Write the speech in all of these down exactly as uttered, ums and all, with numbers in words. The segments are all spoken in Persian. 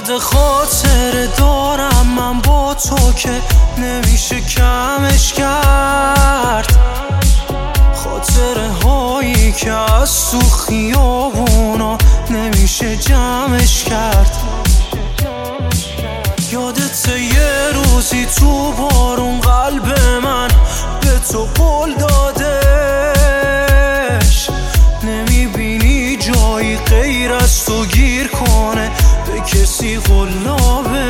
یاد خاطر دارم من با تو که نمیشه کمش کرد، خاطره هایی که از تو خیابونا نمیشه جمعش کرد. یادت یه روزی تو بارون قلب من به تو قول دادش، نمیبینی جایی غیر از تو گیر کنه به کسی قلابش.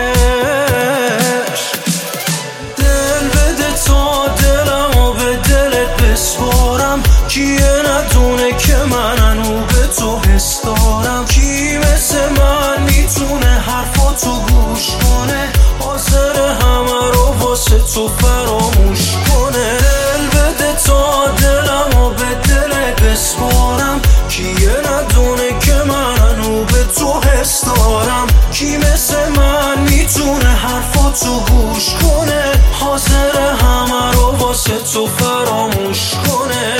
دل بده تا دلم و به دلت بسپارم، کیه ندونه که من انو به تو حس دارم. کی مثل من میتونه حرفاتو گوش کنه، حاضر همه رو واسه تو فراموش کنه. دل بده تا دلم و به دلت بسپارم، کیه ندونه که من انو به تو حس دارم. کی مثل من میتونه حرفاتو گوش کنه، حاضر همه رو واسه تو فراموش کنه.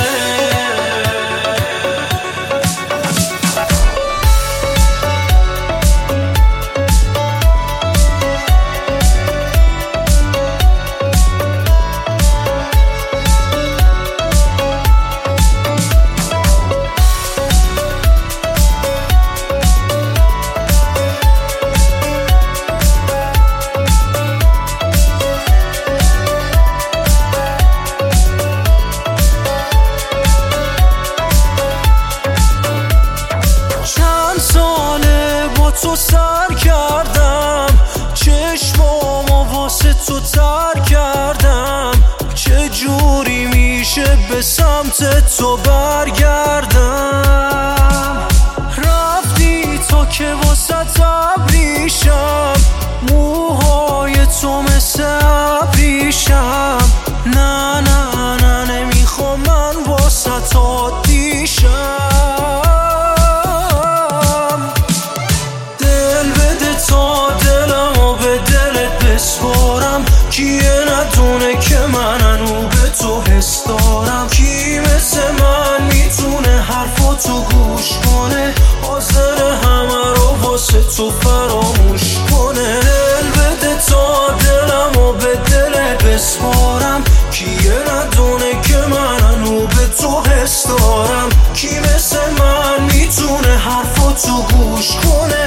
تو سر کردم، چشمامو واسه تو تر کردم. چه جوری میشه به سمت تو برگردم؟ رفتی تا که واسه ابریشم، موهای تو مثل ابریشم. نه نه نه نمیخوام من واسه عادیشم. کیه ندونه که من انو به تو حس دارم. کی مثل من میتونه حرفاتو گوش کنه، حاضر همه رو واسه تو فراموش کنه. دل بده تا دلم و به دلت بسپارم، کیه ندونه که من انو به تو حس دارم. کی مثل من میتونه حرفاتو گوش کنه،